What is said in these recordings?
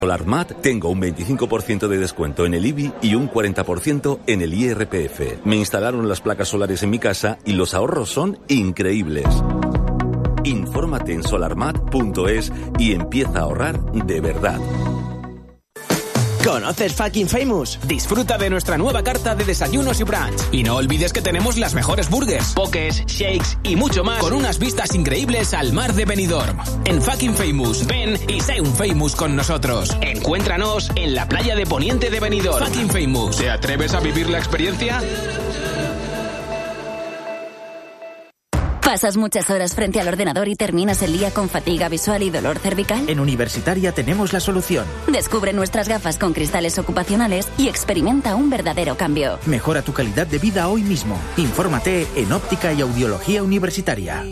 SolarMat tengo un 25% de descuento en el IBI y un 40% en el IRPF. Me instalaron las placas solares en mi casa y los ahorros son increíbles. Infórmate en solarmat.es y empieza a ahorrar de verdad. ¿Conoces Fucking Famous? Disfruta de nuestra nueva carta de desayunos y brunch. Y no olvides que tenemos las mejores burgers, pokés, shakes y mucho más con unas vistas increíbles al mar de Benidorm. En Fucking Famous, ven y sé un famous con nosotros. Encuéntranos en la playa de Poniente de Benidorm. Fucking Famous. ¿Te atreves a vivir la experiencia? ¿Pasas muchas horas frente al ordenador y terminas el día con fatiga visual y dolor cervical? En Universitaria tenemos la solución. Descubre nuestras gafas con cristales ocupacionales y experimenta un verdadero cambio. Mejora tu calidad de vida hoy mismo. Infórmate en Óptica y Audiología Universitaria.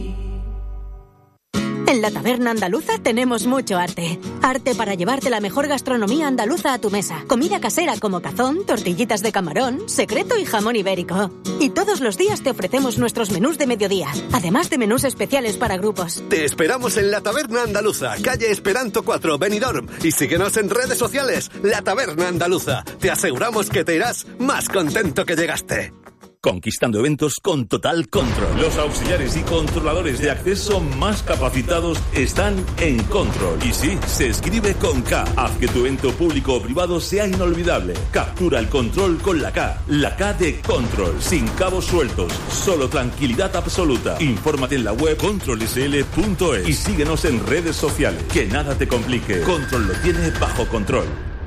En la Taberna Andaluza tenemos mucho arte. Arte para llevarte la mejor gastronomía andaluza a tu mesa. Comida casera como cazón, tortillitas de camarón, secreto y jamón ibérico. Y todos los días te ofrecemos nuestros menús de mediodía, además de menús especiales para grupos. Te esperamos en la Taberna Andaluza, calle Esperanto 4, Benidorm. Y síguenos en redes sociales, La Taberna Andaluza. Te aseguramos que te irás más contento que llegaste. Conquistando eventos con total control. Los auxiliares y controladores de acceso más capacitados están en Control. Y sí, se escribe con K. Haz que tu evento público o privado sea inolvidable. Captura el control con la K. La K de Control. Sin cabos sueltos. Solo tranquilidad absoluta. Infórmate en la web controlsl.es y síguenos en redes sociales. Que nada te complique. Control lo tiene bajo control.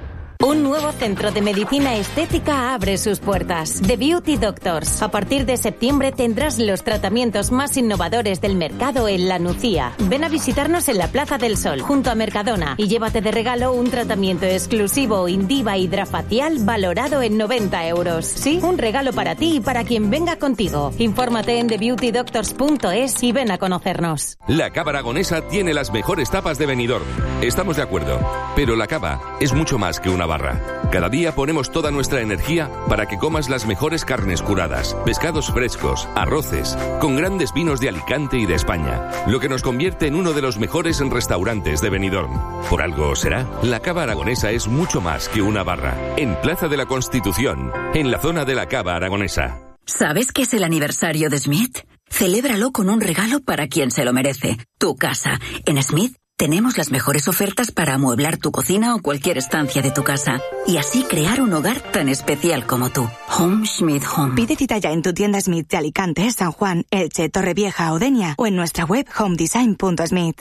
Un nuevo centro de medicina estética abre sus puertas. The Beauty Doctors. A partir de septiembre tendrás los tratamientos más innovadores del mercado en La Nucía. Ven a visitarnos en la Plaza del Sol, junto a Mercadona, y llévate de regalo un tratamiento exclusivo Indiva Hidrafacial valorado en 90 euros. Sí, un regalo para ti y para quien venga contigo. Infórmate en thebeautydoctors.es y ven a conocernos. La Cava Aragonesa tiene las mejores tapas de Benidorm. Estamos de acuerdo, pero la cava es mucho más que una barra. Cada día ponemos toda nuestra energía para que comas las mejores carnes curadas, pescados frescos, arroces, con grandes vinos de Alicante y de España, lo que nos convierte en uno de los mejores restaurantes de Benidorm. Por algo será, la Cava Aragonesa es mucho más que una barra. En Plaza de la Constitución, en la zona de la Cava Aragonesa. ¿Sabes qué es el aniversario de Smith? Celébralo con un regalo para quien se lo merece. Tu casa. En Smith tenemos las mejores ofertas para amueblar tu cocina o cualquier estancia de tu casa y así crear un hogar tan especial como tú. Home Smith Home. Pide cita ya en tu tienda Smith de Alicante, San Juan, Elche, Torrevieja o Denia o en nuestra web homedesign.smith.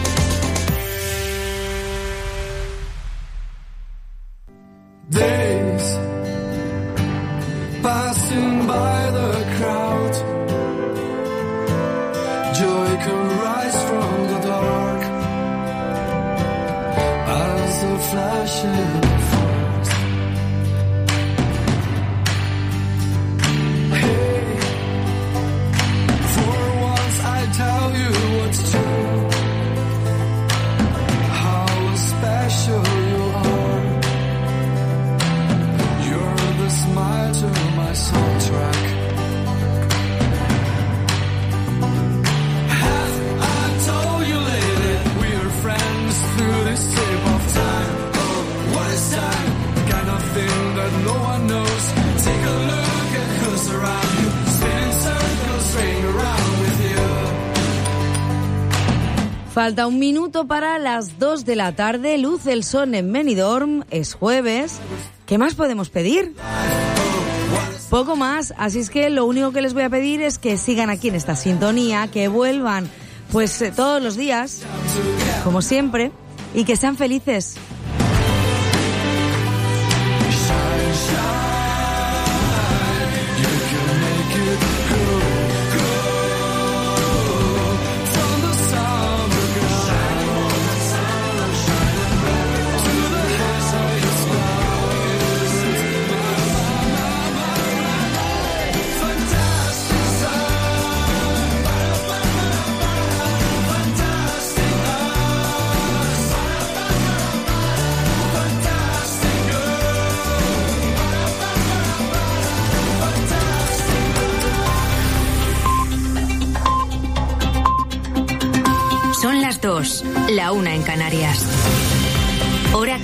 Days passing by the crowd, joy can rise from the dark as the flashing falls. Hey, for once I tell you what's true, how special you are. You're the smile to my soundtrack. Falta un minuto para las 2 de la tarde. Luce el sol en Benidorm. Es jueves. ¿Qué más podemos pedir? Poco más. Así es que lo único que les voy a pedir es que sigan aquí en esta sintonía, que vuelvan pues todos los días, como siempre, y que sean felices. Son las 2, la 1 en Canarias. Hora